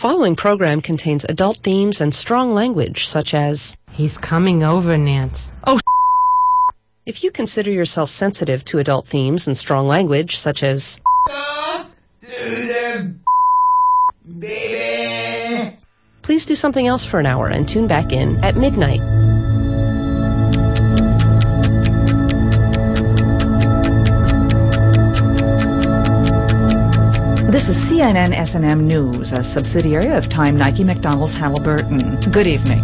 following program contains adult themes and strong language such as, "He's coming over, Nance." "Oh, If you consider yourself sensitive to adult themes and strong language such as, baby, please do something else for an hour and tune back in at midnight. This is CNN S&M News, a subsidiary of Time Nike McDonald's Halliburton. Good evening.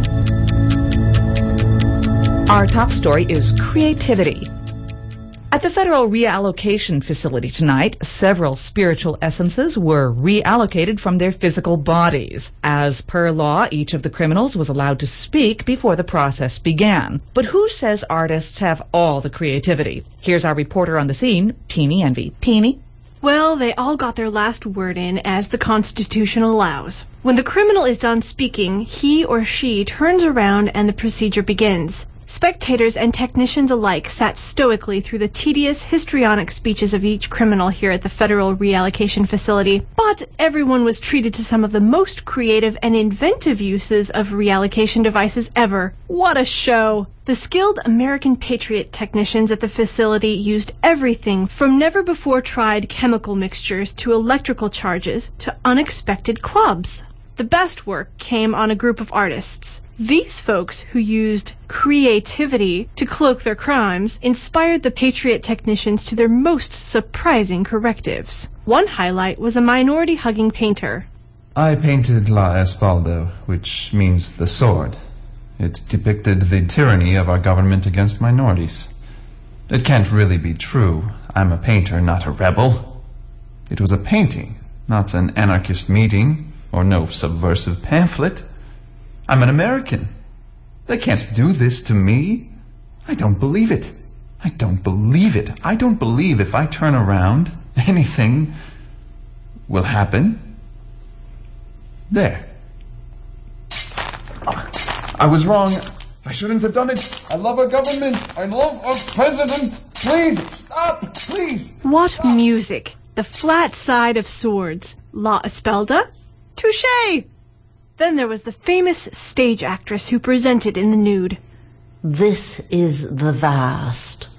Our top story is creativity. At the Federal Reallocation Facility tonight, several spiritual essences were reallocated from their physical bodies. As per law, each of the criminals was allowed to speak before the process began. But who says artists have all the creativity? Here's our reporter on the scene, Peony Envy. Peony? Well, they all got their last word in as the Constitution allows. When the criminal is done speaking, he or she turns around and the procedure begins. Spectators and technicians alike sat stoically through the tedious, histrionic speeches of each criminal here at the Federal Reallocation Facility, but everyone was treated to some of the most creative and inventive uses of reallocation devices ever. What a show! The skilled American Patriot technicians at the facility used everything from never-before-tried chemical mixtures to electrical charges to unexpected clubs. The best work came on a group of artists. These folks, who used creativity to cloak their crimes, inspired the Patriot technicians to their most surprising correctives. One highlight was a minority-hugging painter. I painted La Espalda, which means the sword. It depicted the tyranny of our government against minorities. It can't really be true. I'm a painter, not a rebel. It was a painting, not an anarchist meeting, or no subversive pamphlet. I'm an American. They can't do this to me. I don't believe it. I don't believe it. I don't believe if I turn around, anything will happen. There. I was wrong. I shouldn't have done it. I love our government. I love our president. Please, stop, please. What music! The flat side of swords. La Espalda? Touché! Then there was the famous stage actress who presented in the nude. This is the vast.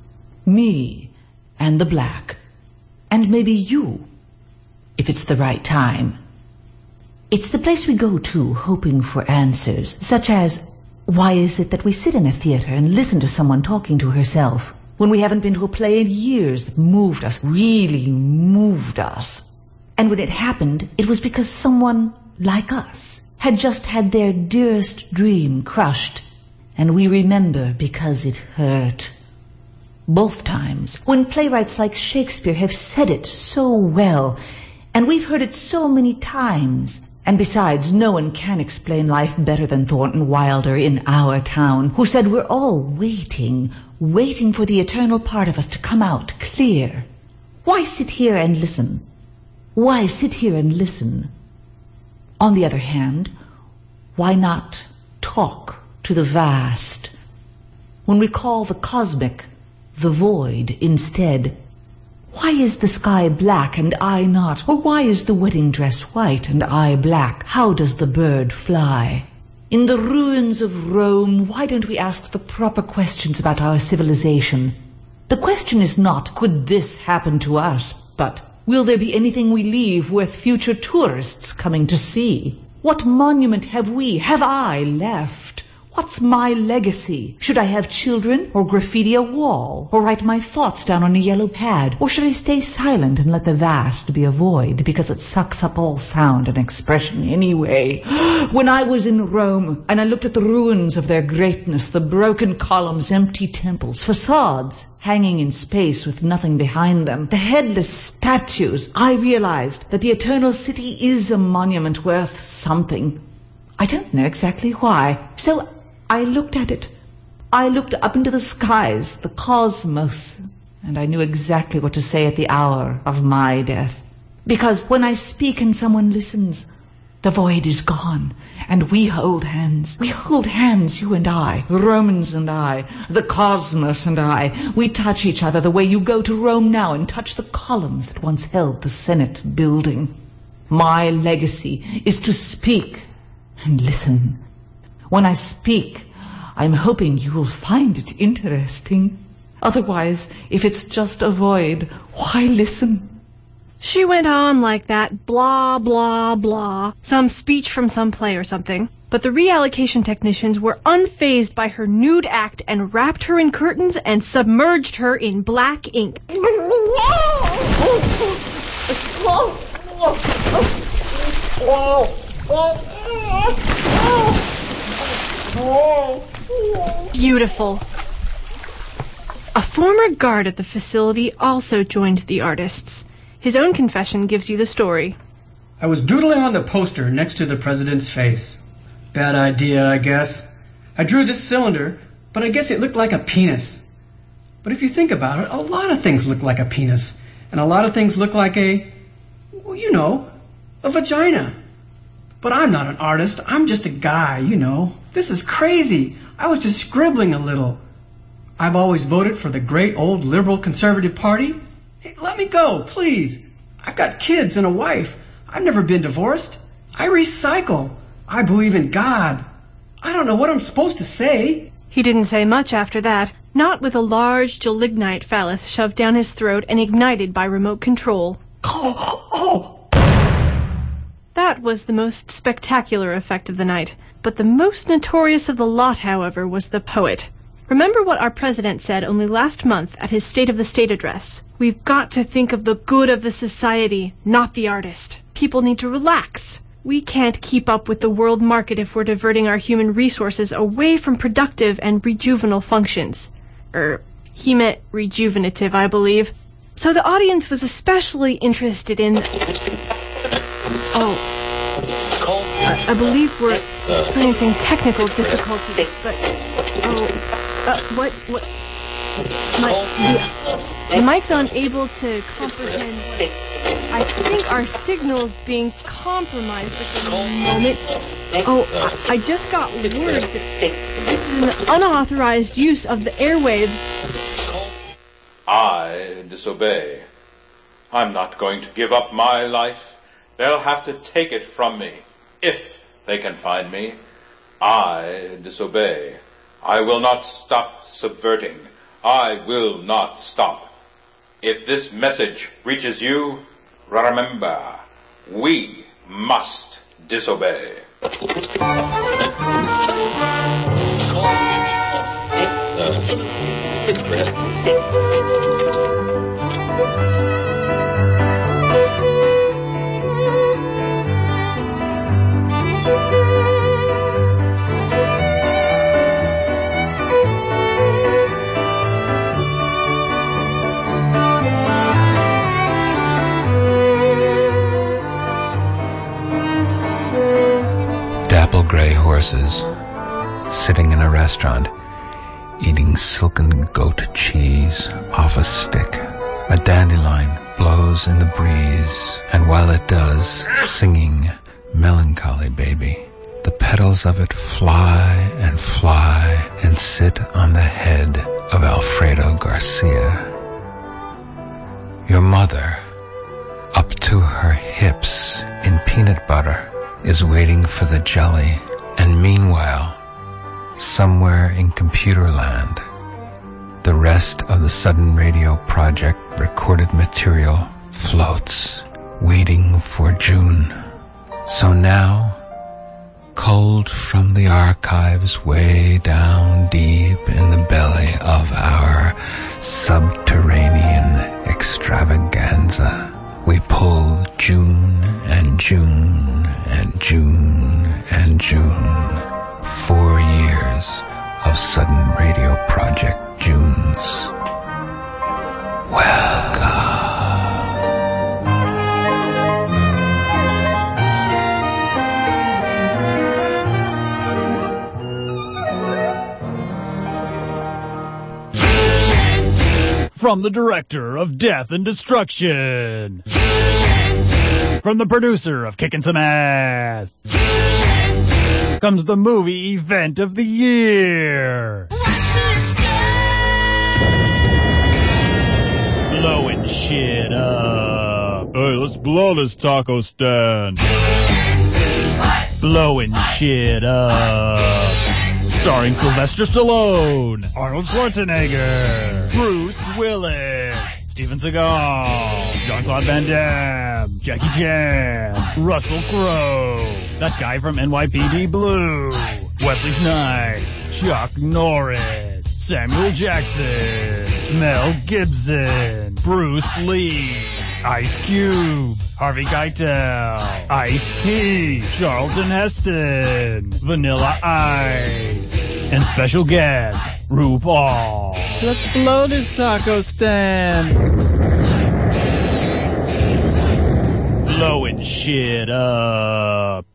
Me and the black. And maybe you, if it's the right time. It's the place we go to hoping for answers, such as, why is it that we sit in a theater and listen to someone talking to herself when we haven't been to a play in years that moved us, really moved us? And when it happened, it was because someone like us had just had their dearest dream crushed, and we remember because it hurt. Both times, when playwrights like Shakespeare have said it so well, and we've heard it so many times. And besides, no one can explain life better than Thornton Wilder in our town, who said we're all waiting for the eternal part of us to come out clear. Why sit here and listen? Why sit here and listen? On the other hand, why not talk to the vast? When we call the cosmic the void instead, why is the sky black and I not? Or why is the wedding dress white and I black? How does the bird fly? In the ruins of Rome, why don't we ask the proper questions about our civilization? The question is not, could this happen to us? But, will there be anything we leave worth future tourists coming to see? What monument have I left? What's my legacy? Should I have children, or graffiti a wall, or write my thoughts down on a yellow pad? Or should I stay silent and let the vast be a void, because it sucks up all sound and expression anyway? When I was in Rome, and I looked at the ruins of their greatness, the broken columns, empty temples, facades hanging in space with nothing behind them, the headless statues, I realized that the Eternal City is a monument worth something. I don't know exactly why. So I looked at it. I looked up into the skies, the cosmos, and I knew exactly what to say at the hour of my death. Because when I speak and someone listens, the void is gone, and we hold hands. We hold hands, you and I, the Romans and I, the cosmos and I. We touch each other the way you go to Rome now and touch the columns that once held the Senate building. My legacy is to speak and listen. When I speak, I'm hoping you will find it interesting. Otherwise, if it's just a void, why listen? She went on like that, blah, blah, blah, some speech from some play or something. But the reallocation technicians were unfazed by her nude act and wrapped her in curtains and submerged her in black ink. Beautiful. A former guard at the facility also joined the artists. His own confession gives you the story. I was doodling on the poster next to the president's face. Bad idea, I guess. I drew this cylinder, but I guess it looked like a penis. But if you think about it, a lot of things look like a penis. And a lot of things look like a vagina. But I'm not an artist. I'm just a guy, This is crazy. I was just scribbling a little. I've always voted for the great old liberal conservative party. Hey, let me go, please. I've got kids and a wife. I've never been divorced. I recycle. I believe in God. I don't know what I'm supposed to say. He didn't say much after that, not with a large gelignite phallus shoved down his throat and ignited by remote control. That was the most spectacular effect of the night. But the most notorious of the lot, however, was the poet. Remember what our president said only last month at his State of the State address. We've got to think of the good of the society, not the artist. People need to relax. We can't keep up with the world market if we're diverting our human resources away from productive and rejuvenal functions. He meant rejuvenative, I believe. So the audience was especially interested in... I believe we're experiencing technical difficulties, but... what? The mic's unable to comprehend. I think our signal's being compromised at the moment. I just got word that this is an unauthorized use of the airwaves. I disobey. I'm not going to give up my life. They'll have to take it from me, if they can find me. I disobey. I will not stop subverting. I will not stop. If this message reaches you, remember, we must disobey. Dapple gray horses, sitting in a restaurant, eating silken goat cheese off a stick. A dandelion blows in the breeze, and while it does, singing Melancholy Baby, the petals of it fly and sit on the head of Alfredo Garcia. Your mother, up to her hips in peanut butter, is waiting for the jelly, and meanwhile, somewhere in computer land, the rest of the Sudden Radio Project recorded material floats, waiting for June. So now, culled from the archives way down deep in the belly of our subterranean extravaganza, we pull June and June and June and June. 4 years of Sudden Radio Project Junes. Welcome. From the director of Death and Destruction. From the producer of Kickin' Some Ass. Comes the movie event of the year. Blowing shit up. Hey, let's blow this taco stand. Blowing shit up. Starring Sylvester Stallone, Arnold Schwarzenegger, Bruce Willis, Steven Seagal, Jean-Claude Van Damme, Jackie Chan, Russell Crowe, that guy from NYPD Blue, Wesley Snipes, Chuck Norris, Samuel Jackson, Mel Gibson, Bruce Lee, Ice Cube, Harvey Keitel, Ice-T, Charlton Heston, Vanilla Ice, and special guest, RuPaul. Let's blow this taco stand. Blowing shit up.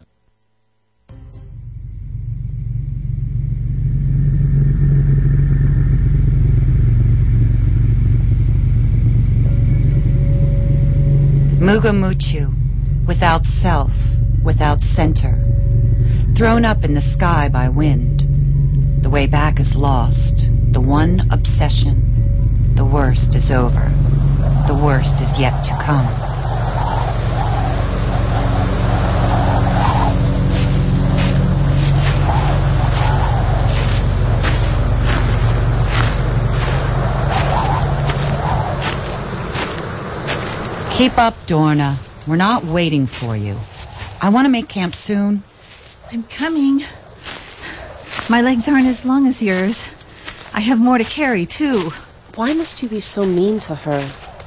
Mugamuchu, without self, without center, thrown up in the sky by wind. The way back is lost, the one obsession. The worst is over. The worst is yet to come. Keep up, Dorna. We're not waiting for you. I want to make camp soon. I'm coming. My legs aren't as long as yours. I have more to carry, too. Why must you be so mean to her?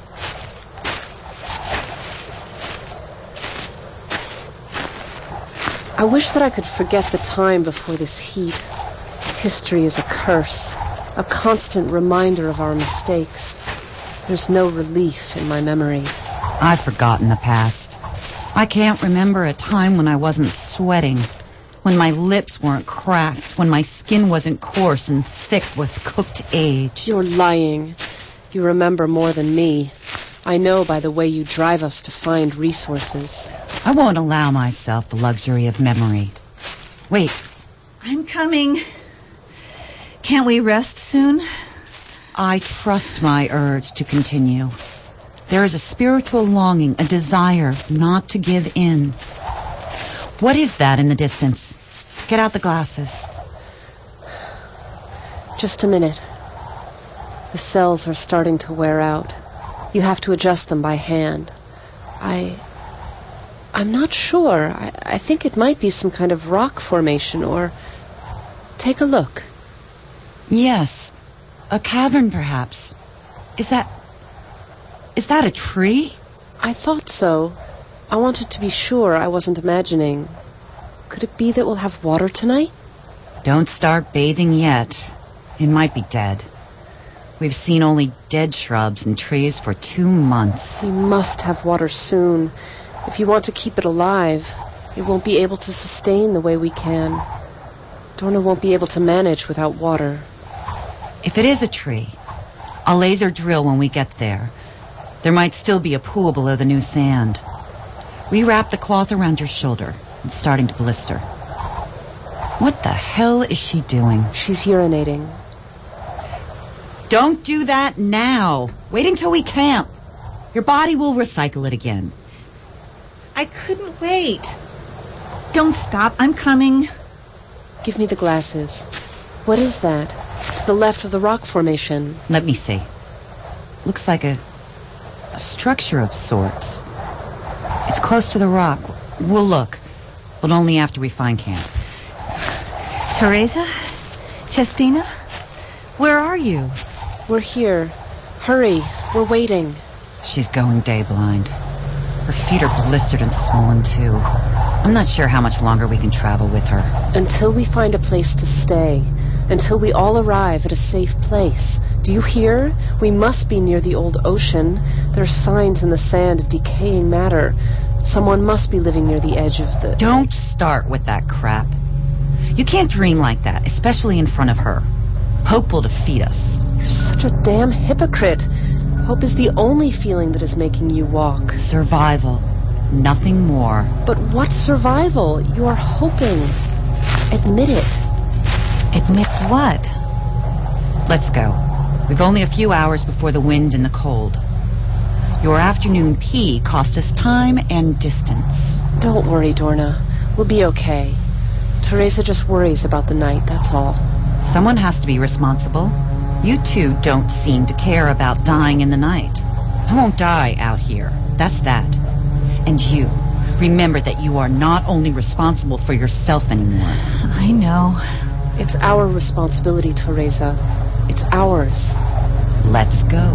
I wish that I could forget the time before this heat. History is a curse, a constant reminder of our mistakes. There's no relief in my memory. I've forgotten the past. I can't remember a time when I wasn't sweating, when my lips weren't cracked, when my skin wasn't coarse and thick with cooked age. You're lying. You remember more than me. I know by the way you drive us to find resources. I won't allow myself the luxury of memory. Wait. I'm coming. Can't we rest soon? I trust my urge to continue. There is a spiritual longing, a desire not to give in. What is that in the distance? Get out the glasses. Just a minute. The cells are starting to wear out. You have to adjust them by hand. I'm not sure. I think it might be some kind of rock formation or... Take a look. Yes. A cavern, perhaps. Is that a tree? I thought so. I wanted to be sure I wasn't imagining. Could it be that we'll have water tonight? Don't start bathing yet. It might be dead. We've seen only dead shrubs and trees for 2 months. We must have water soon. If you want to keep it alive, it won't be able to sustain the way we can. Dorna won't be able to manage without water. If it is a tree, I'll laser drill when we get there. There might still be a pool below the new sand. Rewrap the cloth around your shoulder. It's starting to blister. What the hell is she doing? She's urinating. Don't do that now. Wait until we camp. Your body will recycle it again. I couldn't wait. Don't stop. I'm coming. Give me the glasses. What is that? To the left of the rock formation. Let me see. Looks like a structure of sorts. It's close to the rock. We'll look, but only after we find camp. Teresa? Chestina? Where are you? We're here. Hurry. We're waiting. She's going day blind. Her feet are blistered and swollen, too. I'm not sure how much longer we can travel with her. Until we find a place to stay. Until we all arrive at a safe place. Do you hear? We must be near the old ocean. There are signs in the sand of decaying matter. Someone must be living near the edge of the... Don't start with that crap. You can't dream like that, especially in front of her. Hope will defeat us. You're such a damn hypocrite. Hope is the only feeling that is making you walk. Survival. Nothing more. But what survival? You are hoping. Admit it. Admit what? Let's go. We've only a few hours before the wind and the cold. Your afternoon pee cost us time and distance. Don't worry, Dorna. We'll be okay. Teresa just worries about the night, that's all. Someone has to be responsible. You two don't seem to care about dying in the night. I won't die out here. That's that. And you, remember that you are not only responsible for yourself anymore. I know. It's our responsibility, Teresa. It's ours. Let's go.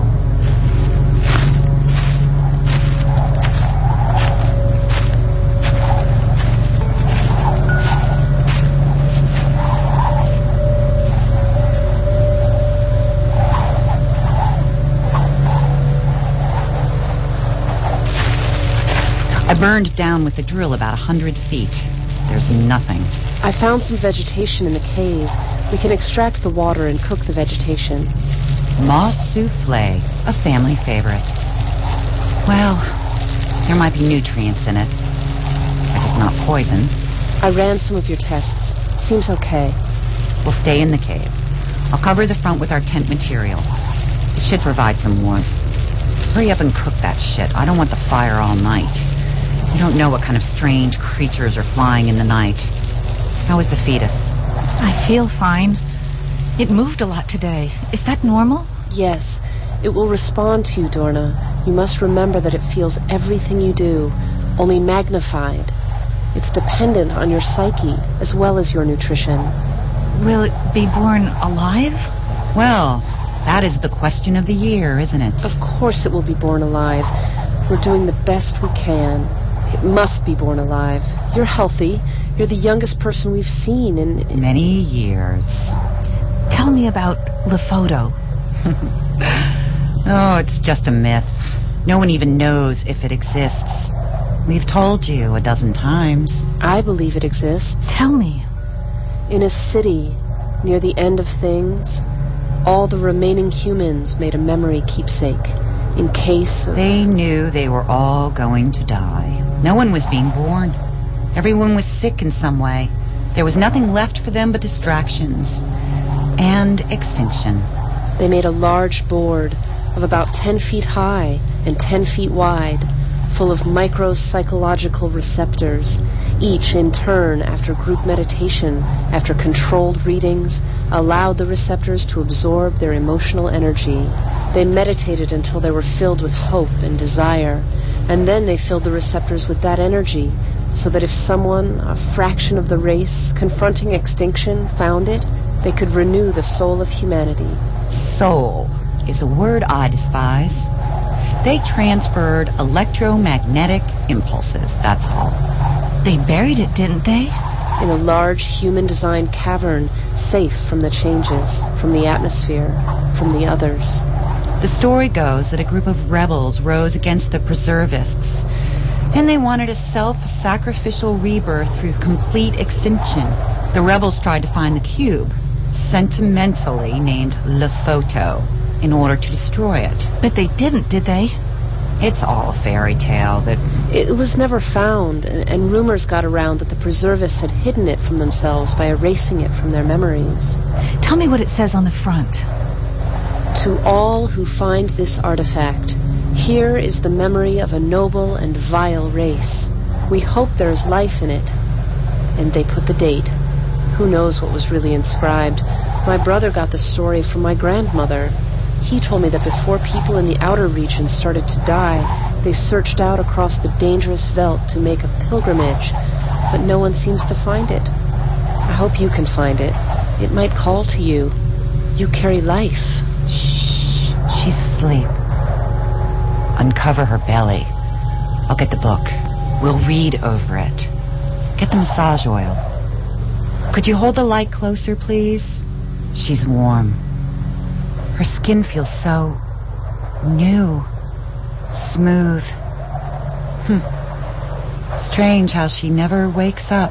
I burned down with the drill about 100 feet. There's nothing. I found some vegetation in the cave. We can extract the water and cook the vegetation. Moss souffle, a family favorite. Well, there might be nutrients in it. If it's not poison. I ran some of your tests. Seems okay. We'll stay in the cave. I'll cover the front with our tent material. It should provide some warmth. Hurry up and cook that shit. I don't want the fire all night. You don't know what kind of strange creatures are flying in the night. How is the fetus? I feel fine. It moved a lot today. Is that normal? Yes. It will respond to you, Dorna. You must remember that it feels everything you do, only magnified. It's dependent on your psyche as well as your nutrition. Will it be born alive? Well, that is the question of the year, isn't it? Of course it will be born alive. We're doing the best we can. It must be born alive. You're healthy. You're the youngest person we've seen in many years. Tell me about Lefoto. Oh, it's just a myth. No one even knows if it exists. We've told you a dozen times. I believe it exists. Tell me. In a city, near the end of things, all the remaining humans made a memory keepsake. In case of... They knew they were all going to die. No one was being born. Everyone was sick in some way. There was nothing left for them but distractions. And extinction. They made a large board of about 10 feet high and 10 feet wide, full of micro-psychological receptors, each in turn, after group meditation, after controlled readings, allowed the receptors to absorb their emotional energy. They meditated until they were filled with hope and desire, and then they filled the receptors with that energy, so that if someone, a fraction of the race, confronting extinction, found it, they could renew the soul of humanity. Soul is a word I despise. They transferred electromagnetic impulses, that's all. They buried it, didn't they? In a large human-designed cavern, safe from the changes, from the atmosphere, from the others. The story goes that a group of rebels rose against the preservists, and they wanted a self-sacrificial rebirth through complete extinction. The rebels tried to find the cube, sentimentally named Lefoto, in order to destroy it. But they didn't, did they? It's all a fairy tale that... It was never found, and rumors got around that the preservists had hidden it from themselves by erasing it from their memories. Tell me what it says on the front. To all who find this artifact, here is the memory of a noble and vile race. We hope there is life in it. And they put the date. Who knows what was really inscribed? My brother got the story from my grandmother. He told me that before people in the outer regions started to die, they searched out across the dangerous veldt to make a pilgrimage, but no one seems to find it. I hope you can find it. It might call to you. You carry life. Shh. She's asleep. Uncover her belly. I'll get the book. We'll read over it. Get the massage oil. Could you hold the light closer, please? She's warm. Her skin feels so new, smooth. Strange how she never wakes up.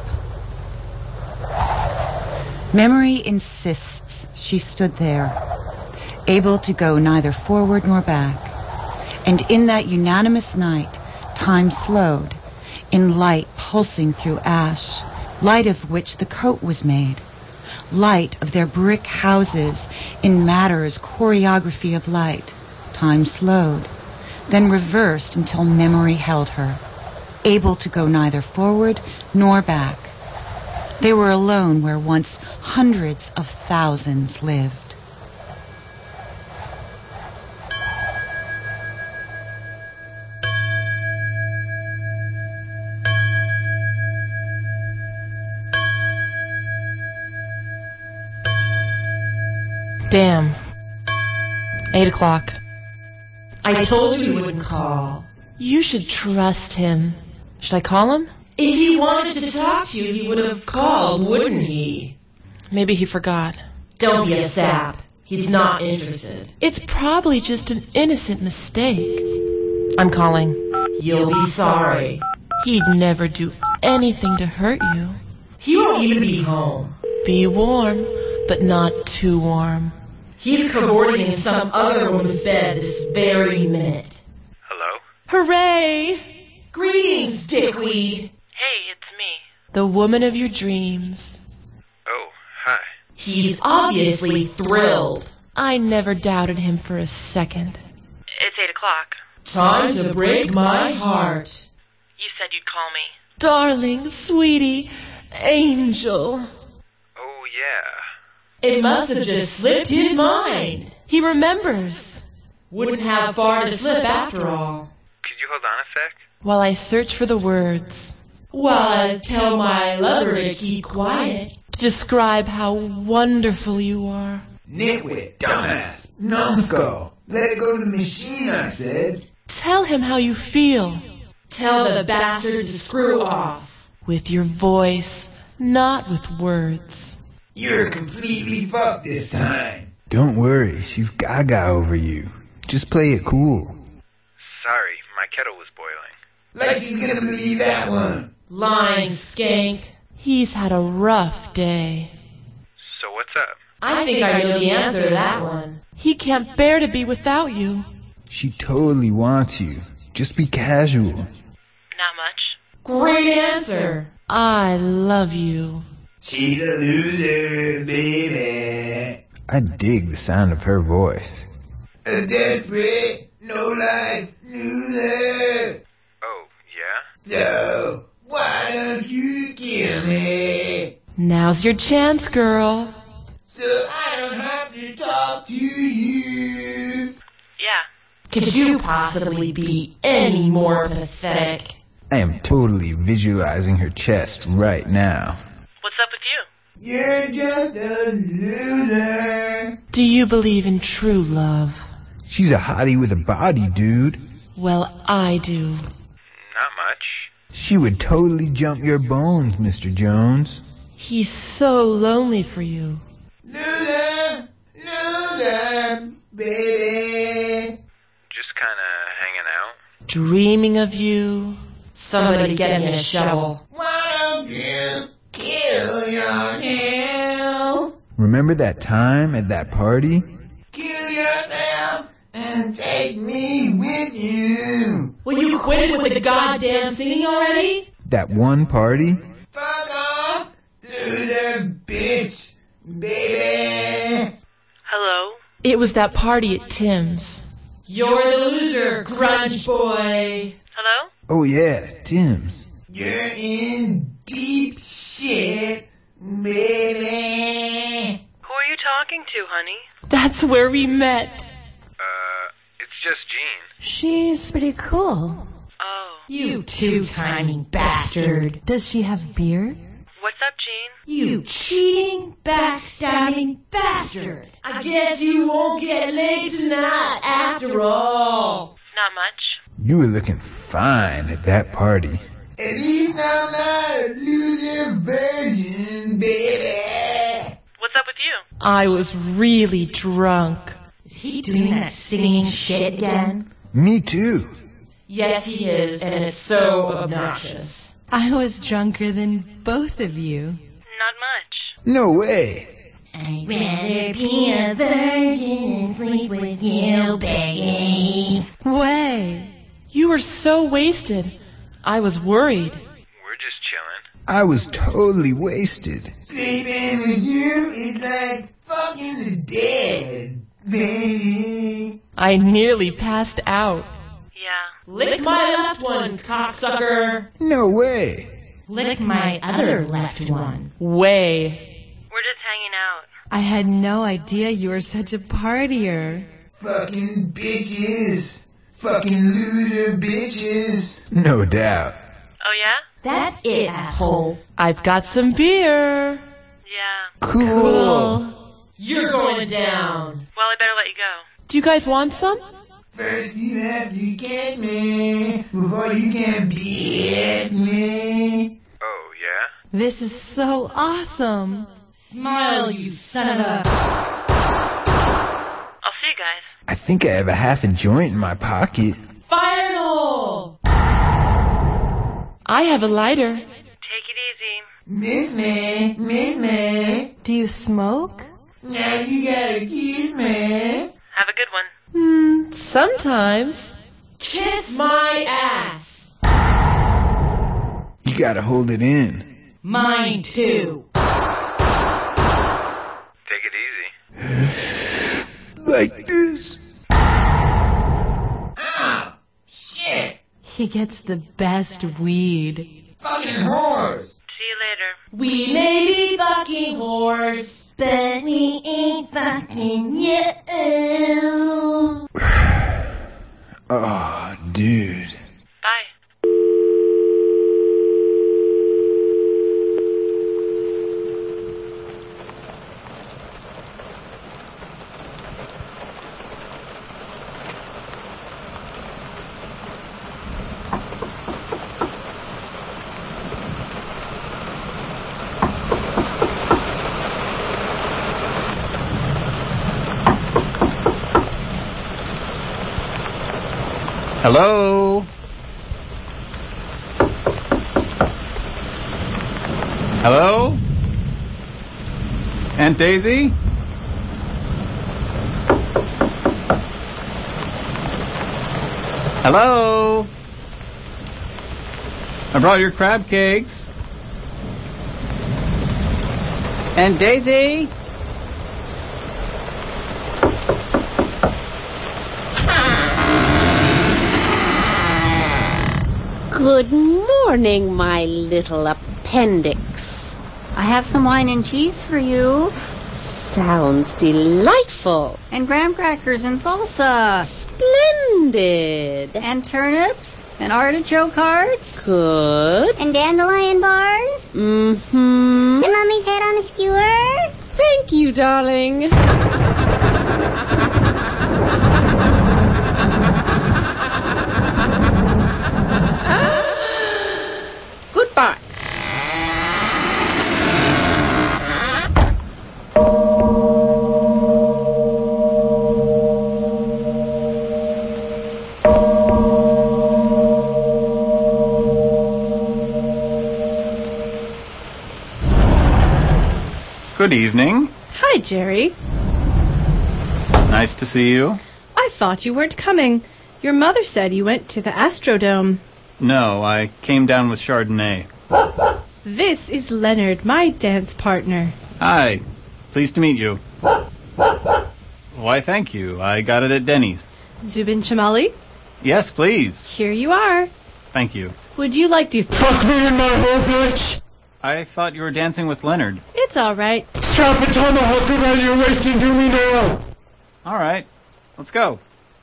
Memory insists she stood there, able to go neither forward nor back. And in that unanimous night, time slowed, in light pulsing through ash, light of which the coat was made. Light of their brick houses in matter's choreography of light. Time slowed. then reversed until memory held her, able to go neither forward nor back. They were alone where once hundreds of thousands lived. Damn. 8 o'clock. I told you he wouldn't call. You should trust him. Should I call him? If he wanted to talk to you, he would have called, wouldn't he? Maybe he forgot. Don't be a sap. He's not interested. It's probably just an innocent mistake. I'm calling. You'll be sorry. He'd never do anything to hurt you. He won't even be home. Be warm, but not too warm. He's cavorting in some other woman's bed this very minute. Hello? Hooray! Greetings, dickweed. Hey, it's me. The woman of your dreams. Oh, hi. He's obviously thrilled. I never doubted him for a second. It's 8 o'clock. Time to break my heart. You said you'd call me. Darling, sweetie, angel. Oh, yeah. It must have just slipped his mind. He remembers. Wouldn't have far to slip after all. Could you hold on a sec? While I search for the words. While I tell my lover to keep quiet. To describe how wonderful you are. Nitwit, dumbass, numbskull. Let it go to the machine, I said. Tell him how you feel. Tell the bastard to screw off. With your voice, not with words. You're completely fucked this time. Don't worry, she's gaga over you. Just play it cool. Sorry, my kettle was boiling. Like she's gonna believe that one. Lying skank. He's had a rough day. So what's up? I think I know the answer to that one. He can't bear to be without you. She totally wants you. Just be casual. Not much. Great answer. I love you. She's a loser, baby. I dig the sound of her voice. A desperate, no life loser. Oh, yeah? So, why don't you kill me? Now's your chance, girl. So I don't have to talk to you. Yeah. Could you possibly be any more pathetic? I am totally visualizing her chest right now. What's up with you? You're just a loser. Do you believe in true love? She's a hottie with a body, dude. Well, I do. Not much. She would totally jump your bones, Mr. Jones. He's so lonely for you. Loser, loser, baby. Just kinda hanging out. Dreaming of you. Somebody get me a shovel. Why don't you kill yourself? Remember that time at that party? Kill yourself and take me with you. Will you quit it with the goddamn singing already? That one party? Fuck off, loser bitch, baby. Hello? It was that party at Tim's. You're the loser, grunge boy. Hello? Oh yeah, Tim's. You're in deep shit, baby. Who are you talking to, honey? That's where we met. It's just Jean. She's pretty cool. Oh. You too tiny bastard. Does she have beard? What's up, Jean? You cheating, backstabbing bastard. I guess you won't get laid tonight after all. Not much. You were looking fine at that party. At least I'm not a loser virgin, baby. What's up with you? I was really drunk. Is he doing that singing shit again? Me too. Yes, he is, and it's so obnoxious. I was drunker than both of you. Not much. No way. I'd rather be a virgin and sleep with you, baby. Way. You were so wasted. I was worried. We're just chilling. I was totally wasted. Sleeping with you is like fucking the dead, baby. I nearly passed out. Lick my left one, cocksucker. No way. Lick my other left one. Way. We're just hanging out. I had no idea you were such a partier. Fucking bitches. Fucking loser bitches. No doubt. Oh, yeah? That's it, asshole. I've got some beer. Yeah. Cool. You're going down. Well, I better let you go. Do you guys want some? First you have to get me before you can beat me. Oh, yeah? This is so awesome. Smile, you son of a... I'll see you guys. I think I have a half a joint in my pocket. Final! I have a lighter. Take it easy. Miss me. Do you smoke? Now you gotta kiss me. Have a good one. Sometimes. Kiss my ass. You gotta hold it in. Mine too. Take it easy. Like this. Ow! Shit! He gets the best weed. Fucking whores! See you later. We may be fucking whores, but we ain't fucking you. Oh, dude. Bye. Hello? Hello? Aunt Daisy? Hello? I brought your crab cakes. Aunt Daisy? Good morning, my little appendix. I have some wine and cheese for you. Sounds delightful. And graham crackers and salsa. Splendid. And turnips. And artichoke hearts. Good. And dandelion bars. Mm-hmm. And mommy's head on a skewer. Thank you, darling. Goodbye. Good evening. Hi, Jerry. Nice to see you. I thought you weren't coming. Your mother said you went to the Astrodome. No, I came down with Chardonnay. This is Leonard, my dance partner. Hi. Pleased to meet you. Why, thank you. I got it at Denny's. Zubin Chamali? Yes, please. Here you are. Thank you. Would you like to fuck me in my hole, bitch? I thought you were dancing with Leonard. It's all right. Strap a tomahawk around your waist and do me now. All right. Let's go.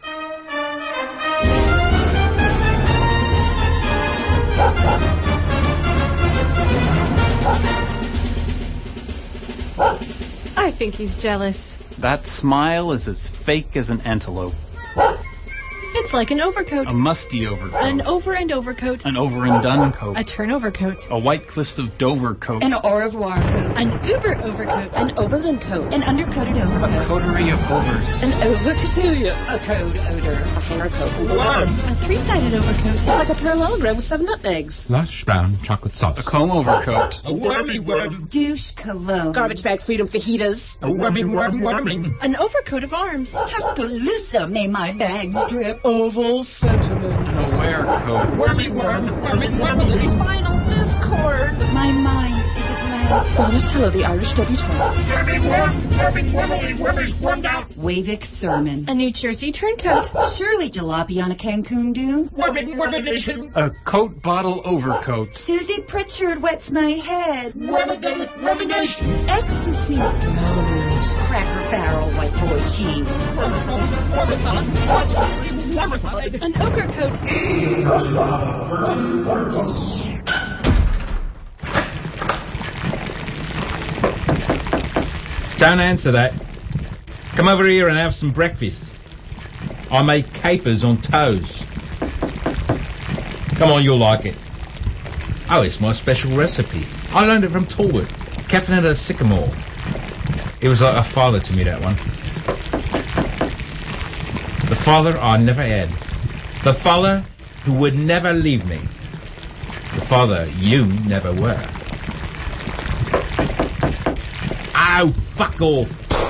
I think he's jealous. That smile is as fake as an antelope. It's like an overcoat. A musty overcoat. An over and overcoat. An over and done coat. A turnover coat. A White Cliffs of Dover coat. An au revoir coat. An uber overcoat. An Oberlin coat. An undercoated A overcoat. coterie of overs. An over cotillion. A code odor. A hanger coat. A three-sided overcoat. It's like a parallelogram with 7 nutmegs. Lush brown chocolate sauce. A comb overcoat. A wormy worm. Douche cologne. Garbage bag freedom fajitas. A wormy worm worming. An overcoat of arms. Tuscaloosa, may my bags drip. Oval sentiments. A wear coat. Wormy worm worming worming. Spinal discord. My mind is at last Donatello, the Irish debutante. Worming out. Wavik Sermon. A New Jersey turncoat. Shirley Jalopy on a Cancun dune. Worming. A coat bottle overcoat. Susie Pritchard wets my head. Worming. Ecstasy. Downers. Cracker Barrel white boy cheese. An ochre coat. Don't answer that. Come over here and have some breakfast. I make capers on toast. Come on, you'll like it. Oh, it's my special recipe. I learned it from Talbot, captain of the Sycamore. He was like a father to me, that one. The father I never had. The father who would never leave me. The father you never were. Oh, fuck off.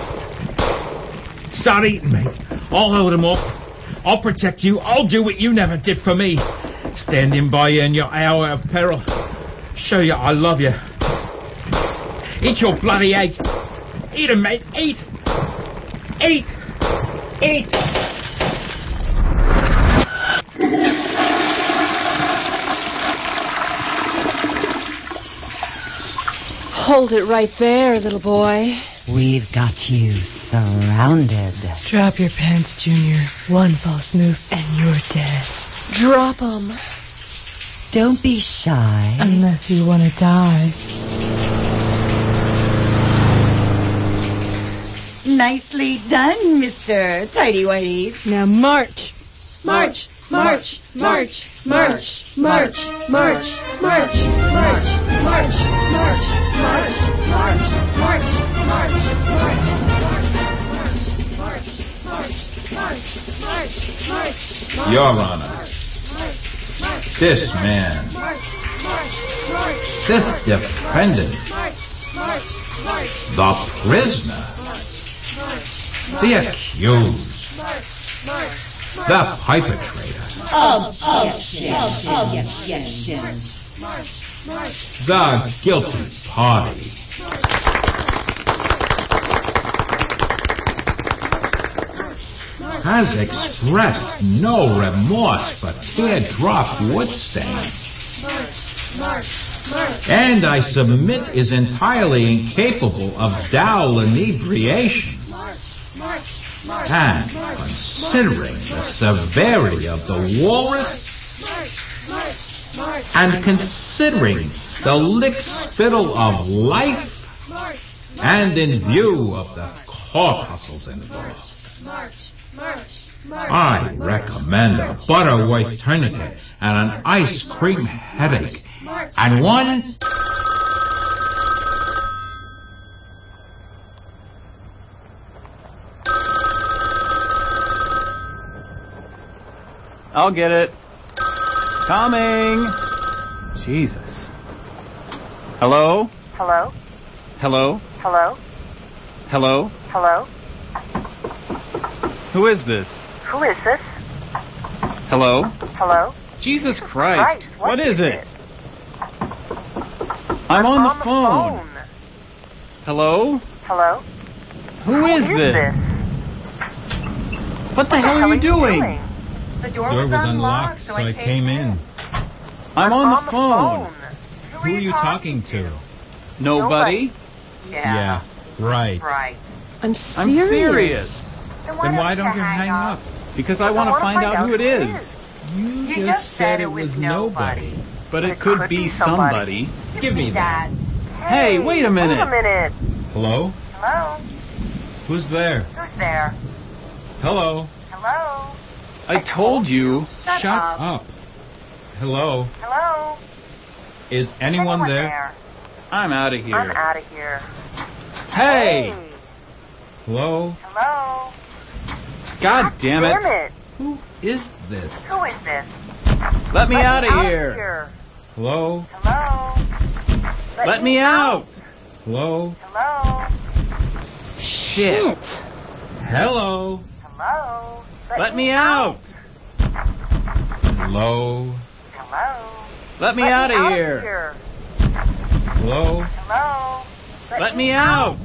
Start eating, mate. I'll hold them off. I'll protect you. I'll do what you never did for me. Standing by you in your hour of peril. Show you I love you. Eat your bloody eggs. Eat 'em, mate. Eat. Eat. Eat. Hold it right there, little boy. We've got you surrounded. Drop your pants, Junior. One false move and you're dead. Drop 'em. Don't be shy. Unless you want to die. Nicely done, Mr. Tidy Whitey. Now march. March, march, march, march, march, march, march, march, march, march, march, march, march, march, march. Your Honor, this man, this defendant, the prisoner, the accused, the perpetrator, Objection. the guilty party, has expressed no remorse for teardrop wood stain, and I submit is entirely incapable of foul inebriation. And considering the severity of the walrus, and considering the lick spittle of life, and in view of the corpuscles involved, I recommend a Butterworth tourniquet and an ice cream headache, and one... I'll get it. Coming. Jesus. Hello? Hello? Hello? Hello? Hello? Hello? Who is this? Who is this? Hello? Hello? Jesus Christ. What is it? I'm on the phone. Hello? Hello? Who is this? What the hell are you doing? The door was unlocked, so I came in. I'm on the phone. Who are you talking to? Nobody? Yeah, right. I'm serious. Then why don't you hang up? Because I want to find out who it is. You just said it was nobody. But it could be somebody. Give me that. Hey, wait a minute. Hello? Hello? Who's there? Who's there? Hello? Hello? I told you. Shut up. Hello? Hello? Is anyone there? I'm out of here. I'm out of here. Hey! Hello? Hello? God damn it. Who is this? Who is this? Let me out of here. Hello? Hello? Let me out. Hello? Hello? Shit. Hello? Hello? Let me out. Hello? Hello? Let me out of here. Hello? Hello? Let me out!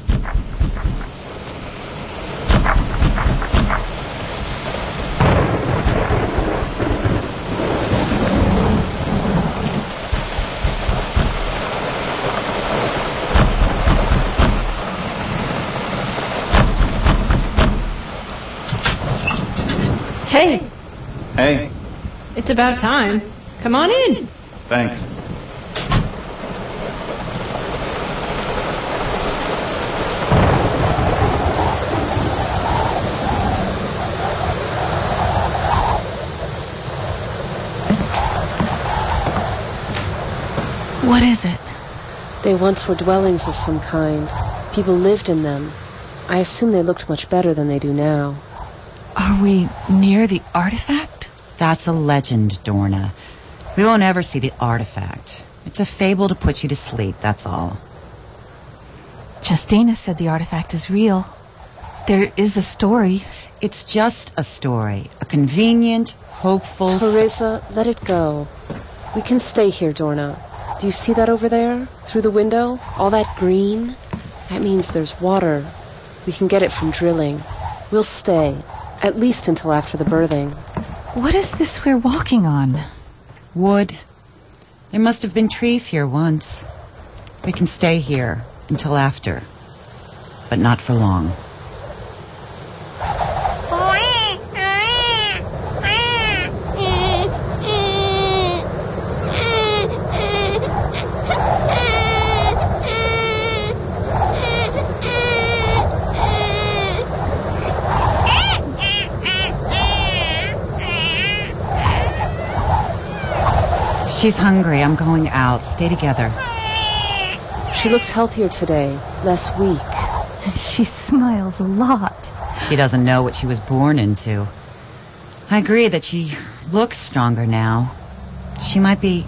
Hey, Hey, it's about time. Come on in. thanks. What is it? They once were dwellings of some kind. People lived in them. I assume they looked much better than they do now. Are we near the artifact? That's a legend, Dorna. We won't ever see the artifact. It's a fable to put you to sleep, that's all. Justina said the artifact is real. There is a story. It's just a story. A convenient, hopeful... Teresa, let it go. We can stay here, Dorna. Do you see that over there? Through the window? All that green? That means there's water. We can get it from drilling. We'll stay. At least until after the birthing. What is this we're walking on? Wood. There must have been trees here once. We can stay here until after. But not for long. She's hungry. I'm going out. Stay together. She looks healthier today, less weak. She smiles a lot. She doesn't know what she was born into. I agree that she looks stronger now. She might be...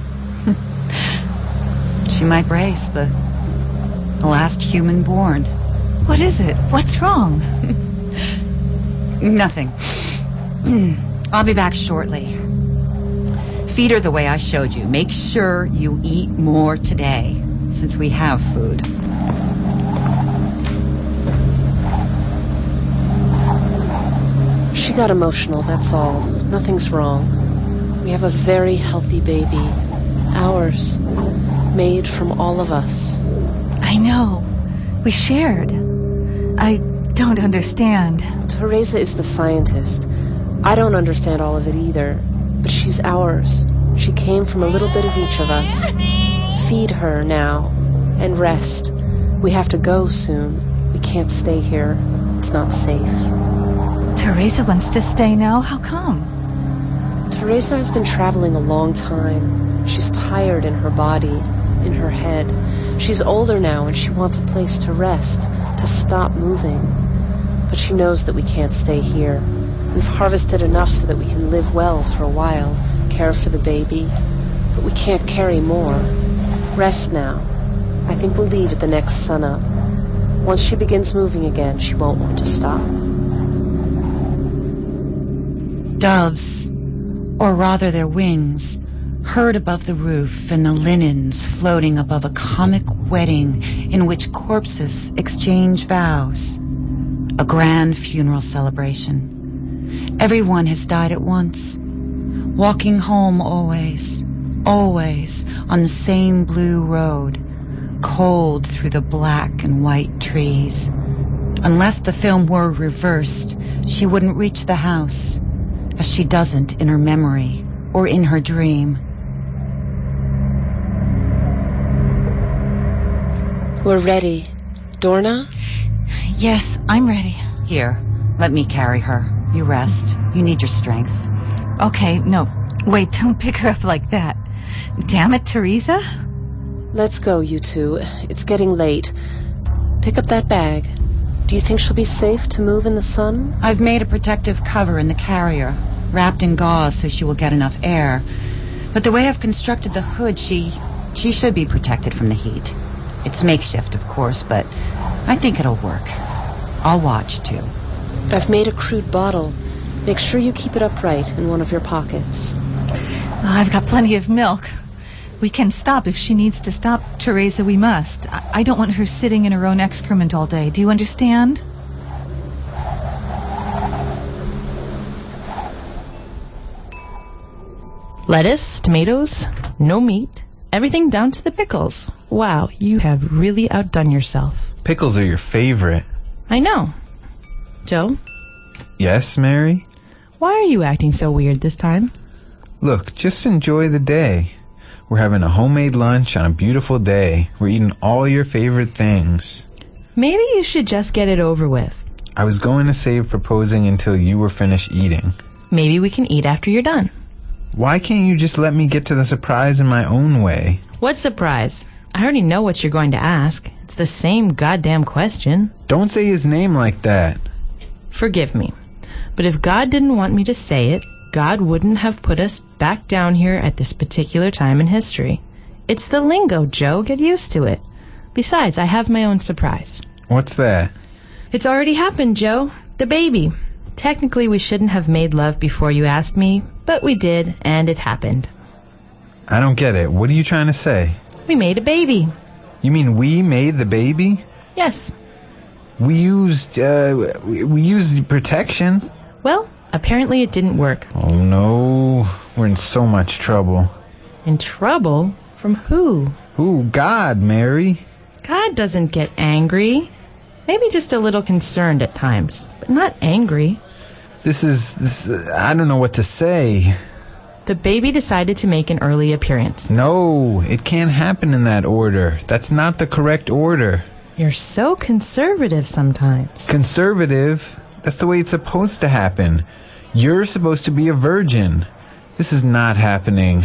she might brace the last human born. What is it? What's wrong? Nothing. I'll be back shortly. Feed her the way I showed you. Make sure you eat more today, since we have food. She got emotional, that's all. Nothing's wrong. We have a very healthy baby. Ours. Made from all of us. I know. We shared. I don't understand. Teresa is the scientist. I don't understand all of it either. But she's ours. She came from a little bit of each of us. Feed her now. And rest. We have to go soon. We can't stay here. It's not safe. Teresa wants to stay now. How come? Teresa has been traveling a long time. She's tired in her body, in her head. She's older now and she wants a place to rest, to stop moving. But she knows that we can't stay here. We've harvested enough so that we can live well for a while, care for the baby, but we can't carry more. Rest now. I think we'll leave at the next sunup. Once she begins moving again, she won't want to stop. Doves, or rather their wings, heard above the roof and the linens floating above a comic wedding in which corpses exchange vows. A grand funeral celebration. Everyone has died at once. Walking home always, always on the same blue road, cold through the black and white trees. Unless the film were reversed, she wouldn't reach the house, as she doesn't in her memory or in her dream. We're ready. Dorna? Yes, I'm ready. Here, let me carry her. You rest. You need your strength. Okay, no. Wait, don't pick her up like that. Damn it, Teresa. Let's go, you two. It's getting late. Pick up that bag. Do you think she'll be safe to move in the sun? I've made a protective cover in the carrier, wrapped in gauze so she will get enough air. But the way I've constructed the hood, she should be protected from the heat. It's makeshift, of course, but I think it'll work. I'll watch, too. I've made a crude bottle. Make sure you keep it upright in one of your pockets. I've got plenty of milk. We can stop if she needs to stop. Teresa, we must. I don't want her sitting in her own excrement all day. Do you understand? Lettuce, tomatoes, no meat, everything down to the pickles. Wow, you have really outdone yourself. Pickles are your favorite. I know. Joe? Yes, Mary? Why are you acting so weird this time? Look, just enjoy the day. We're having a homemade lunch on a beautiful day. We're eating all your favorite things. Maybe you should just get it over with. I was going to save proposing until you were finished eating. Maybe we can eat after you're done. Why can't you just let me get to the surprise in my own way? What surprise? I already know what you're going to ask. It's the same goddamn question. Don't say his name like that. Forgive me. But if God didn't want me to say it, God wouldn't have put us back down here at this particular time in history. It's the lingo, Joe. Get used to it. Besides, I have my own surprise. What's that? It's already happened, Joe. The baby. Technically, we shouldn't have made love before you asked me, but we did, and it happened. I don't get it. What are you trying to say? We made a baby. You mean we made the baby? Yes. We used protection. Well, apparently it didn't work. Oh no, we're in so much trouble. In trouble? From who? Who? God, Mary. God doesn't get angry. Maybe just a little concerned at times, but not angry. I don't know what to say. The baby decided to make an early appearance. No, it can't happen in that order. That's not the correct order. You're so conservative sometimes. Conservative? That's the way it's supposed to happen. You're supposed to be a virgin. This is not happening.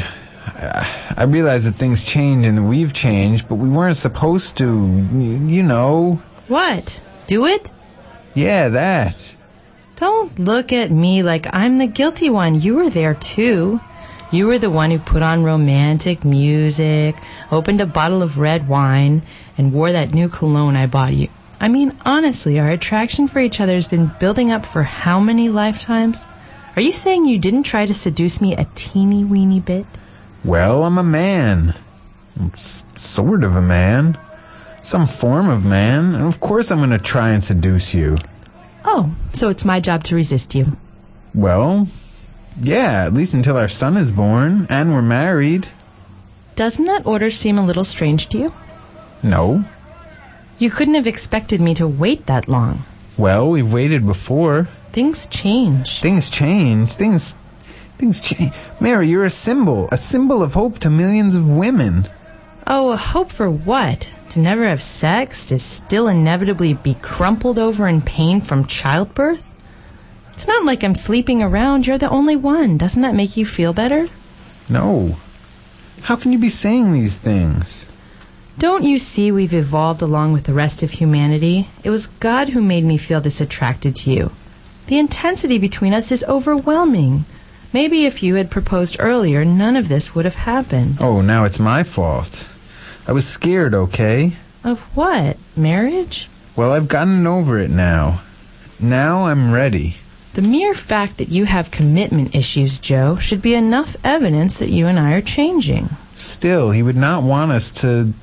I realize that things change and we've changed, but we weren't supposed to, you know. What? Do it? Yeah, that. Don't look at me like I'm the guilty one. You were there too. You were the one who put on romantic music, opened a bottle of red wine, and wore that new cologne I bought you. I mean, honestly, our attraction for each other has been building up for how many lifetimes? Are you saying you didn't try to seduce me a teeny weeny bit? Well, I'm a man. I'm sort of a man. Some form of man. And of course I'm going to try and seduce you. Oh, so it's my job to resist you. Well, yeah, at least until our son is born and we're married. Doesn't that order seem a little strange to you? No. You couldn't have expected me to wait that long. Well, we've waited before. Things change. Things change. Things change. Mary, you're a symbol of hope to millions of women. Oh, a hope for what? To never have sex? To still inevitably be crumpled over in pain from childbirth? It's not like I'm sleeping around. You're the only one. Doesn't that make you feel better? No. How can you be saying these things? Don't you see we've evolved along with the rest of humanity? It was God who made me feel this attracted to you. The intensity between us is overwhelming. Maybe if you had proposed earlier, none of this would have happened. Oh, now it's my fault. I was scared, okay? Of what? Marriage? Well, I've gotten over it now. Now I'm ready. The mere fact that you have commitment issues, Joe, should be enough evidence that you and I are changing. Still, he would not want us to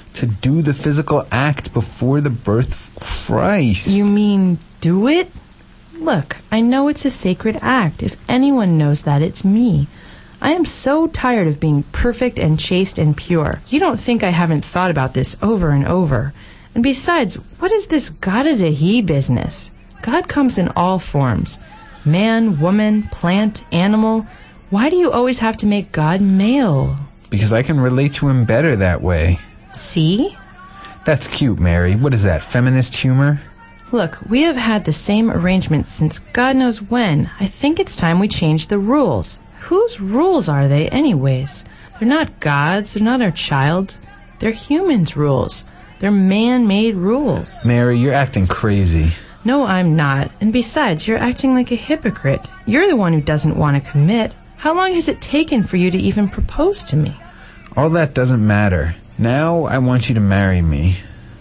do the physical act before the birth of Christ. You mean do it? Look, I know it's a sacred act. If anyone knows that, it's me. I am so tired of being perfect and chaste and pure. You don't think I haven't thought about this over and over. And besides, what is this God is a he business? God comes in all forms. Man, woman, plant, animal. Why do you always have to make God male? Because I can relate to him better that way. See? That's cute, Mary. What is that, feminist humor? Look, we have had the same arrangements since God knows when. I think it's time we change the rules. Whose rules are they, anyways? They're not God's. They're not our child's. They're humans' rules. They're man-made rules. Mary, you're acting crazy. No, I'm not. And besides, you're acting like a hypocrite. You're the one who doesn't want to commit. How long has it taken for you to even propose to me? All that doesn't matter. Now I want you to marry me.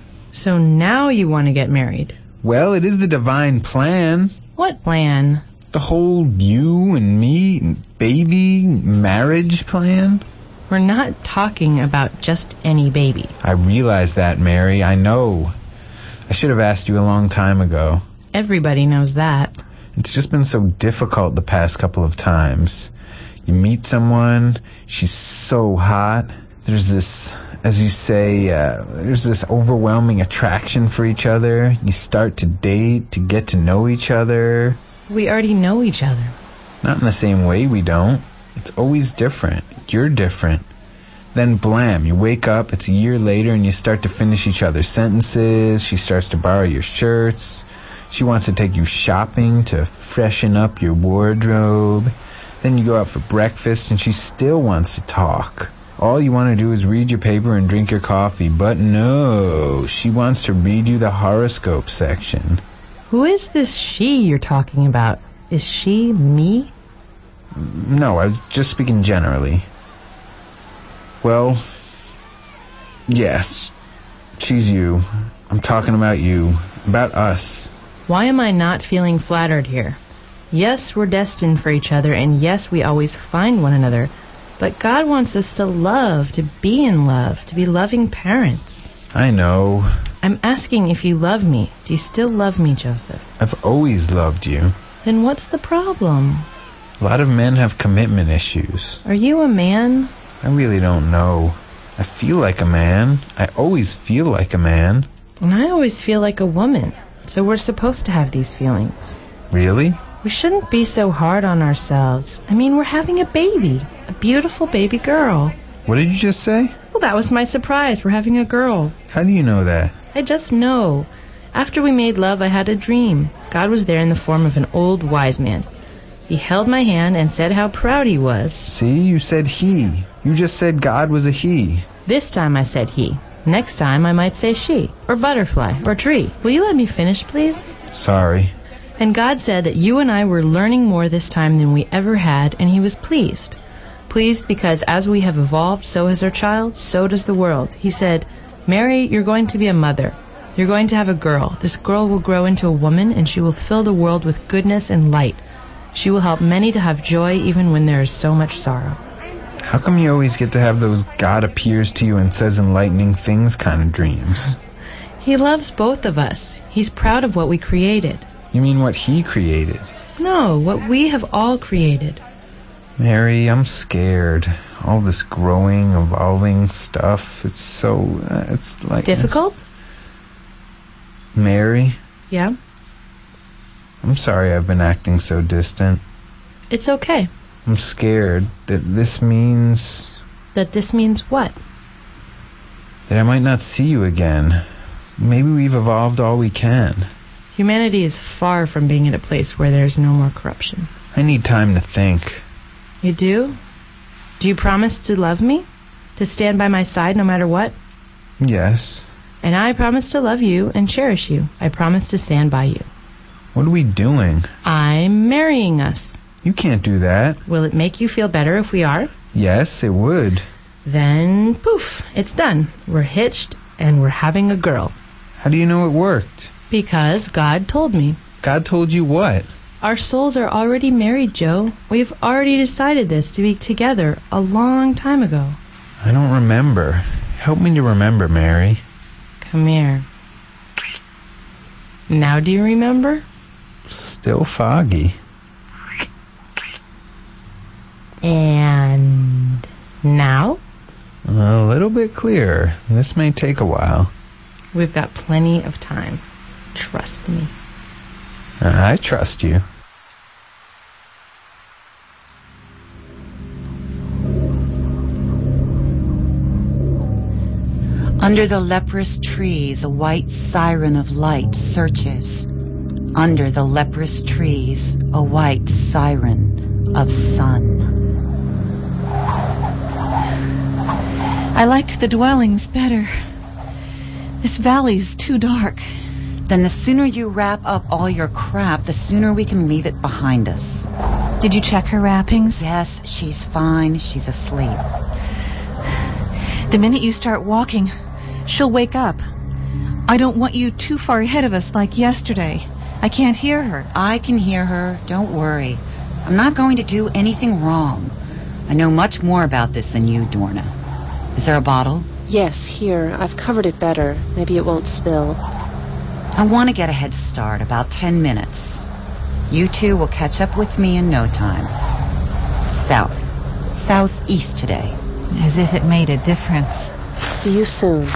So now you want to get married? Well, it is the divine plan. What plan? The whole you and me and baby marriage plan. We're not talking about just any baby. I realize that, Mary. I know. I should have asked you a long time ago. Everybody knows that. It's just been so difficult the past couple of times. You meet someone, she's so hot. There's this, as you say, there's this overwhelming attraction for each other. You start to date, to get to know each other. We already know each other. Not in the same way, we don't. It's always different. You're different. Then blam, you wake up, it's a year later, and you start to finish each other's sentences. She starts to borrow your shirts. She wants to take you shopping to freshen up your wardrobe. Then you go out for breakfast, and she still wants to talk. All you want to do is read your paper and drink your coffee, but no, she wants to read you the horoscope section. Who is this she you're talking about? Is she me? No, I was just speaking generally. Well, yes, she's you. I'm talking about you, about us. Why am I not feeling flattered here? Yes, we're destined for each other, and yes, we always find one another. But God wants us to love, to be in love, to be loving parents. I know. I'm asking if you love me. Do you still love me, Joseph? I've always loved you. Then what's the problem? A lot of men have commitment issues. Are you a man? I really don't know. I feel like a man. I always feel like a man. And I always feel like a woman. So we're supposed to have these feelings. Really? We shouldn't be so hard on ourselves. I mean, we're having a baby. A beautiful baby girl. What did you just say? Well, that was my surprise. We're having a girl. How do you know that? I just know. After we made love, I had a dream. God was there in the form of an old wise man. He held my hand and said how proud he was. See, you said he. You just said God was a he. This time I said he. Next time I might say she, or butterfly, or tree. Will you let me finish, please? Sorry. And God said that you and I were learning more this time than we ever had, and he was pleased. Pleased because as we have evolved, so has our child, so does the world. He said, Mary, you're going to be a mother. You're going to have a girl. This girl will grow into a woman, and she will fill the world with goodness and light. She will help many to have joy even when there is so much sorrow. How come you always get to have those God appears to you and says enlightening things kind of dreams? He loves both of us. He's proud of what we created. You mean what he created? No, what we have all created. Mary, I'm scared. All this growing, evolving stuff, it's so... it's like... Difficult? Mary? Yeah? I'm sorry I've been acting so distant. It's okay. I'm scared that this means... That this means what? That I might not see you again. Maybe we've evolved all we can. Humanity is far from being at a place where there's no more corruption. I need time to think. You do? Do you promise to love me? To stand by my side no matter what? Yes. And I promise to love you and cherish you. I promise to stand by you. What are we doing? I'm marrying us. You can't do that. Will it make you feel better if we are? Yes, it would. Then, poof, it's done. We're hitched, and we're having a girl. How do you know it worked? Because God told me. God told you what? Our souls are already married, Joe. We've already decided this to be together a long time ago. I don't remember. Help me to remember, Mary. Come here. Now do you remember? Still foggy. And now? A little bit clearer. This may take a while. We've got plenty of time. Trust me. I trust you. Under the leprous trees, a white siren of light searches. Under the leprous trees, a white siren of sun. I liked the dwellings better. This valley's too dark. Then the sooner you wrap up all your crap, the sooner we can leave it behind us. Did you check her wrappings? Yes, she's fine. She's asleep. The minute you start walking, she'll wake up. I don't want you too far ahead of us like yesterday. I can't hear her. I can hear her. Don't worry. I'm not going to do anything wrong. I know much more about this than you, Dorna. Is there a bottle? Yes, here. I've covered it better. Maybe it won't spill. I want to get a head start, about 10 minutes. You two will catch up with me in no time. Southeast today. As if it made a difference. See you soon.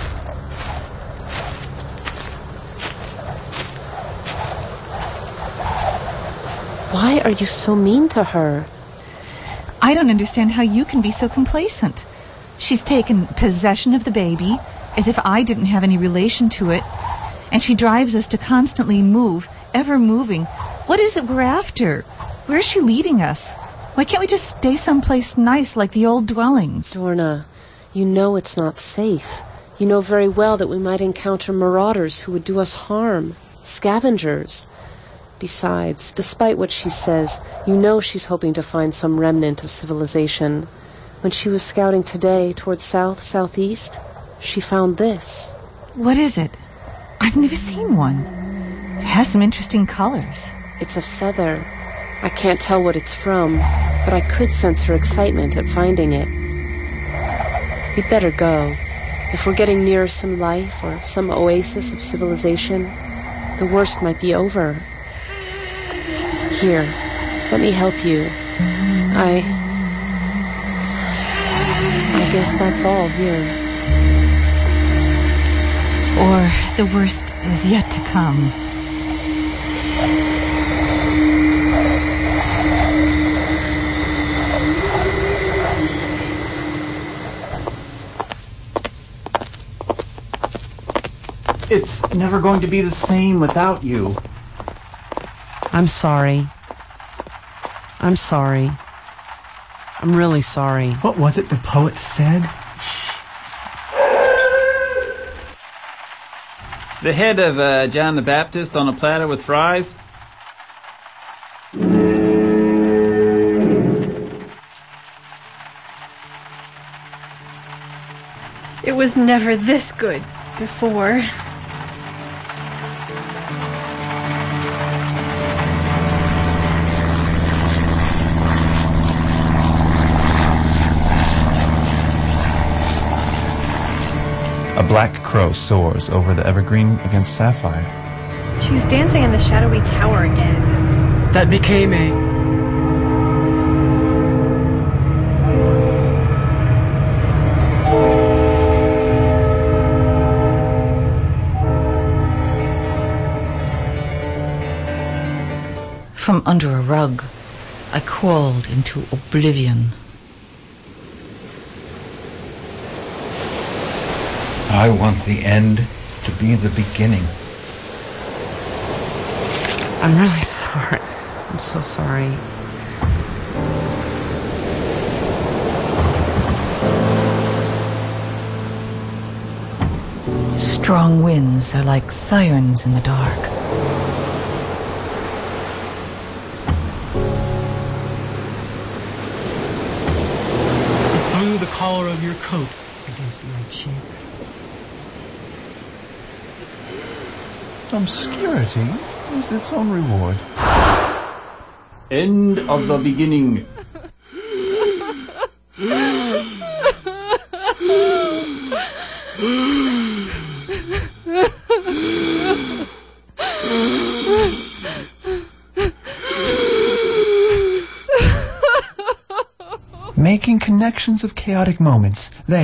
Why are you so mean to her? I don't understand how you can be so complacent. She's taken possession of the baby, as if I didn't have any relation to it, and she drives us to constantly move, ever moving. What is it we're after? Where is she leading us? Why can't we just stay someplace nice like the old dwellings? Dorna, you know it's not safe. You know very well that we might encounter marauders who would do us harm, scavengers. Besides, despite what she says, you know she's hoping to find some remnant of civilization. When she was scouting today towards southeast, she found this. What is it? I've never seen one. It has some interesting colors. It's a feather. I can't tell what it's from, but I could sense her excitement at finding it. We'd better go. If we're getting near some life or some oasis of civilization, the worst might be over. Here, let me help you. I guess that's all here. Or the worst is yet to come. It's never going to be the same without you. I'm sorry. I'm sorry. I'm really sorry. What was it the poet said? The head of John the Baptist on a platter with fries? It was never this good before. A black crow soars over the evergreen against sapphire. She's dancing in the shadowy tower again. That became a... From under a rug, I crawled into oblivion. I want the end to be the beginning. I'm really sorry. I'm so sorry. Strong winds are like sirens in the dark. You blew the collar of your coat against my cheek. Obscurity is its own reward. End of the beginning. Making connections of chaotic moments. They...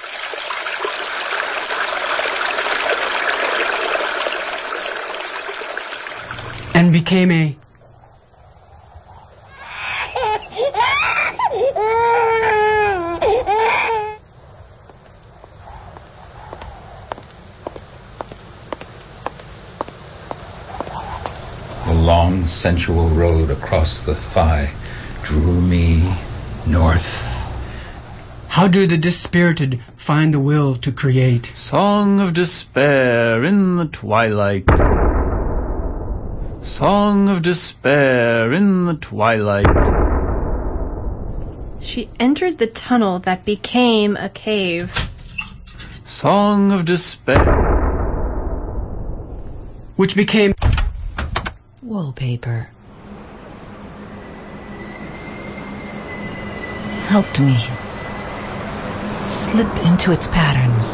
And became a... The long, sensual road across the thigh drew me north. How do the dispirited find the will to create? Song of despair in the twilight. Song of despair in the twilight. She entered the tunnel that became a cave. Song of despair. Which became... Wallpaper. helped me slip into its patterns.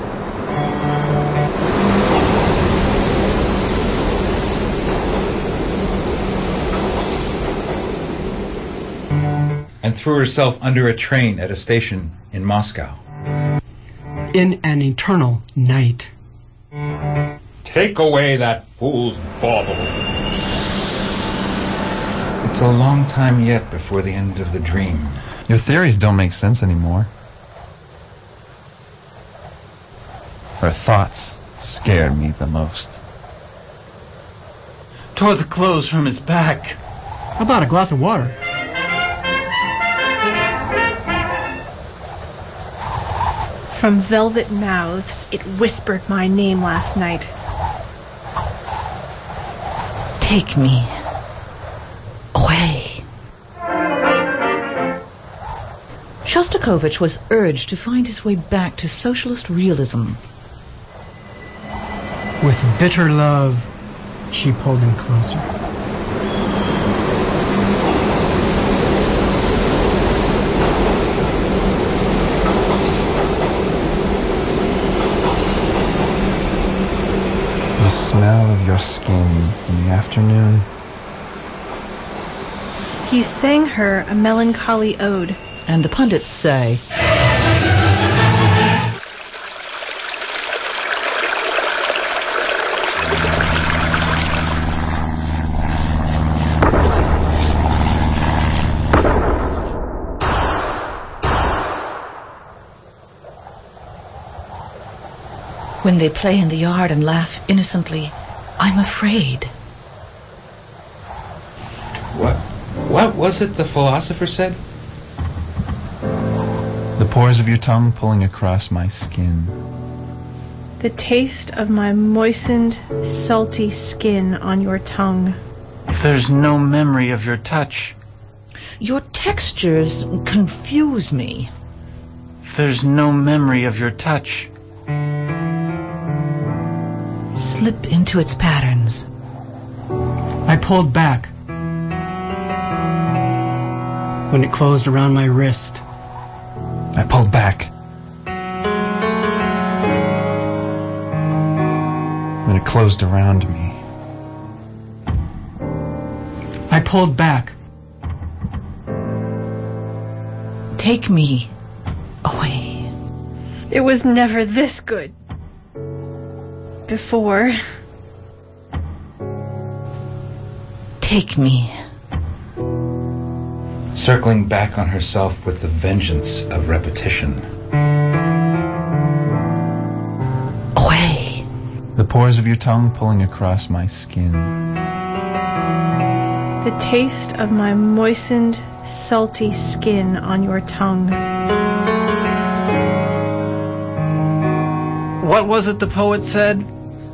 And threw herself under a train at a station in Moscow. In an eternal night. Take away that fool's bauble. It's a long time yet before the end of the dream. Your theories don't make sense anymore. Her thoughts scared me the most. Tore the clothes from his back. How about a glass of water? From velvet mouths, it whispered my name last night. Take me away. Shostakovich was urged to find his way back to socialist realism. With bitter love, she pulled him closer. The smell of your skin in the afternoon. He sang her a melancholy ode. And the pundits say, when they play in the yard and laugh innocently, I'm afraid. What was it the philosopher said? The pores of your tongue pulling across my skin. The taste of my moistened, salty skin on your tongue. There's no memory of your touch. Your textures confuse me. There's no memory of your touch. Slip into its patterns. I pulled back when it closed around my wrist. I pulled back when it closed around me. I pulled back. Take me away. It was never this good before. Take me. Circling back on herself with the vengeance of repetition. Away. The pores of your tongue pulling across my skin. The taste of my moistened, salty skin on your tongue. What was it the poet said?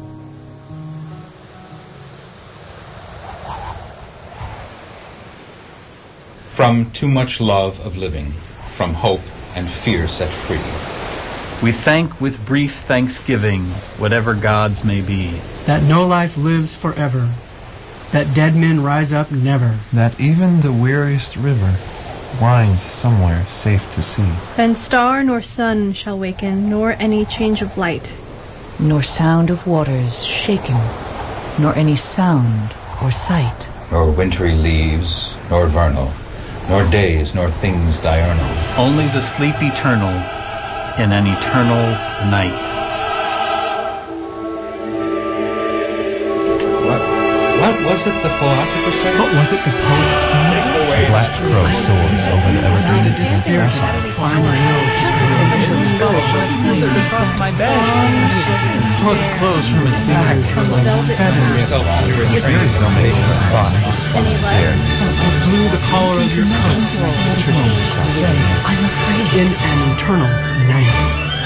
From too much love of living, from hope and fear set free. We thank with brief thanksgiving whatever gods may be. That no life lives forever. That dead men rise up never. That even the weariest river winds somewhere safe to see. Then star nor sun shall waken, nor any change of light. Nor sound of waters shaken, nor any sound or sight. Nor wintry leaves, nor vernal, nor days, nor things diurnal. Only the sleep eternal in an eternal night. What was it the philosopher said? What was it the poet said? Black crow soars over the evergreen incessant. Tore the clothes from his back. Feathers. Your examination of thoughts scared. Blew the collar of your coat. I'm afraid. In an eternal night.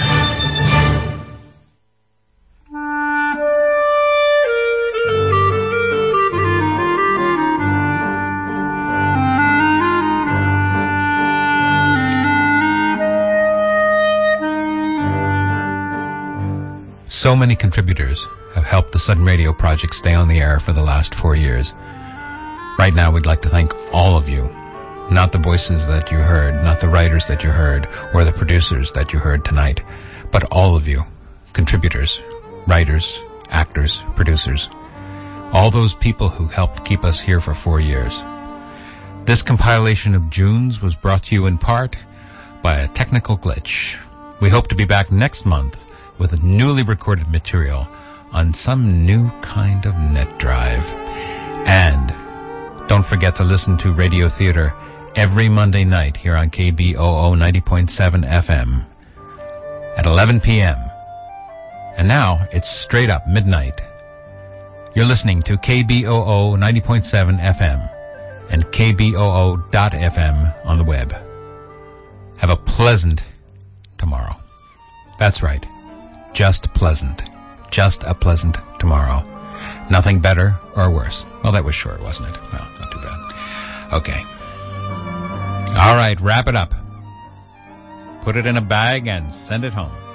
So many contributors have helped the Sudden Radio project stay on the air for the last 4 years. Right now, we'd like to thank all of you Not the voices that you heard, not the writers that you heard, or the producers that you heard tonight, but all of you, contributors, writers, actors, producers, all those people who helped keep us here for 4 years. This compilation of Junes was brought to you in part by a technical glitch. We hope to be back next month with newly recorded material on some new kind of net drive. And don't forget to listen to Radio Theater every Monday night here on KBOO 90.7 FM at 11 p.m. And now it's straight up midnight. You're listening to KBOO 90.7 FM and KBOO.FM on the web. Have a pleasant tomorrow. That's right. Just pleasant. Just a pleasant tomorrow. Nothing better or worse. Well, that was short, wasn't it? Well, not too bad. Okay. All right, wrap it up. Put it in a bag and send it home.